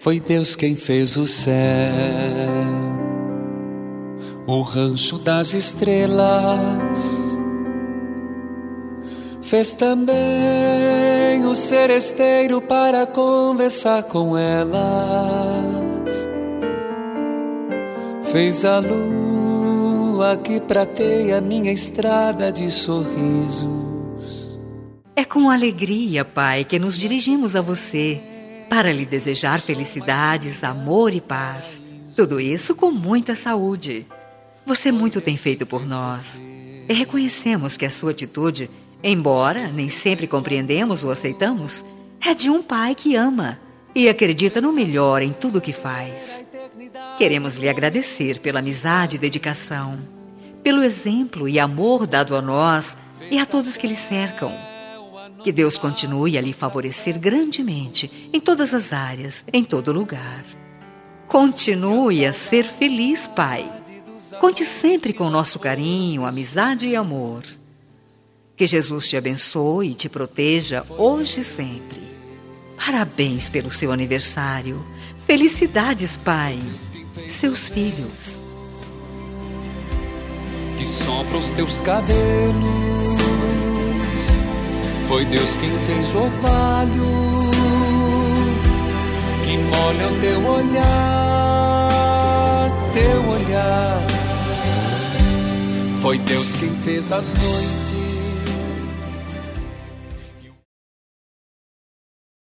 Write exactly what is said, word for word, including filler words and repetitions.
Foi Deus quem fez o céu, o rancho das estrelas. Fez também o seresteiro para conversar com elas. Fez a lua que prateia minha estrada de sorrisos. É com alegria, Pai, que nos dirigimos a você para lhe desejar felicidades, amor e paz. Tudo isso com muita saúde. Você muito tem feito por nós. E reconhecemos que a sua atitude, embora nem sempre compreendemos ou aceitamos, é de um pai que ama e acredita no melhor em tudo o que faz. Queremos lhe agradecer pela amizade e dedicação, pelo exemplo e amor dado a nós e a todos que lhe cercam. Que Deus continue a lhe favorecer grandemente em todas as áreas, em todo lugar. Continue a ser feliz, Pai. Conte sempre com nosso carinho, amizade e amor. Que Jesus te abençoe e te proteja hoje e sempre. Parabéns pelo seu aniversário. Felicidades, Pai. Seus filhos. Que sopra os teus cabelos. Foi Deus quem fez o orvalho, que molha o teu olhar, teu olhar. Foi Deus quem fez as noites